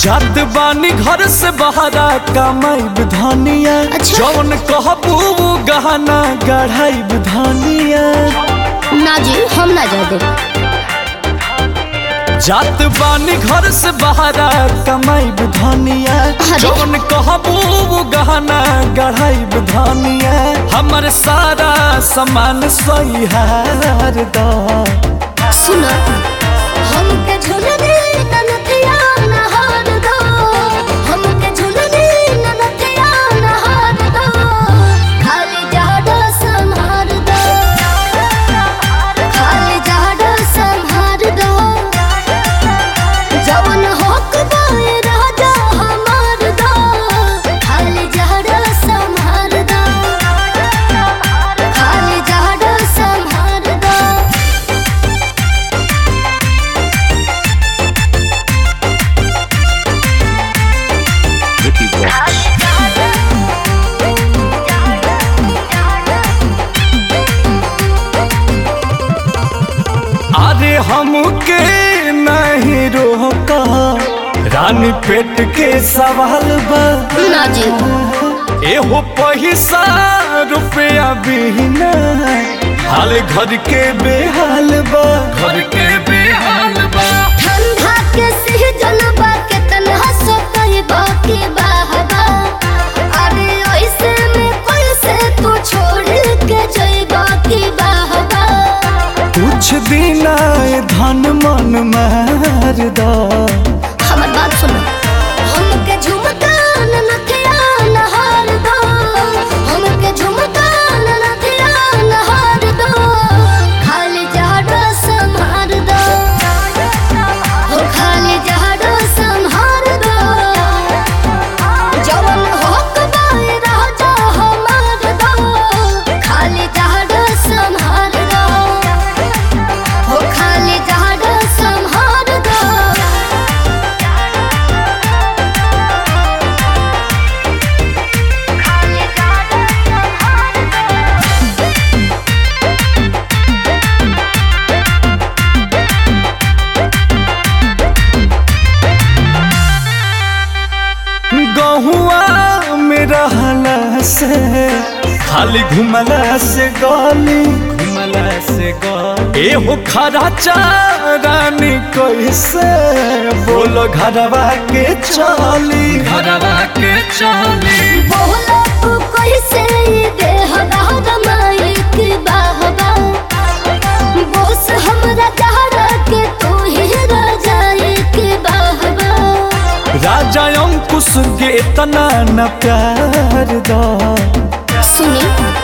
जात बानी घर से बहरा कमाई धनिया। अच्छा। जौन कहबू गहना गढ़ाई धनिया। ना जी हम ना जा दे। जात बानी घर से बहरा कमाई धनिया। जौन कहबू गहना गढ़ाई धनिया। हमर सारा सामान सहिहार दा। सुनो हमके झुलने ननथिया नहार दो। हमके झुलने ननथिया नहार दो। खाली जाडो संहार दो। खाली जाडो संहार दो। जवन होक दाए राजा हमार दो। खाली जाडो संहार दो। खाली जाडो संहार दो। अरे हमके नहीं रोका रानी पेट के सवाल बा। ना जी एहो पैसा रुपया बिना हाल घर के बेहाल बा। घर के बेहाल बा। ठंडा के सीजन बा के तन्हा सो कही बाकी बाहबा। अरे ऐसे में कोई से तू छोड़ के जाई बाकी बाहबा। कुछ दिन आए धन मन मार दा। हमर बात सुनो हमके झुमका ननथिया नहार दो। हमके झुमका ननथिया नहार दो। खाली जाडो संहार दो। हो खाली जाडो संहार दो। जवन होक दाए राजा हमार दो। खाली जाडो संहार दो। हो खाली जाडो संहार दो। गहुआ में रहला से खाली घुमला से गली। घुमला से गली। एहो खरा चारानी कैसे बोलो घरवा के चली। घरवा के चली। बोला तू कैसे देह दाद माइक बाहबा। बोस हमरा चाहरा के तू ही राजा एक बाहबा। राजा अंकुश के इतना न प्यार दा। सुनी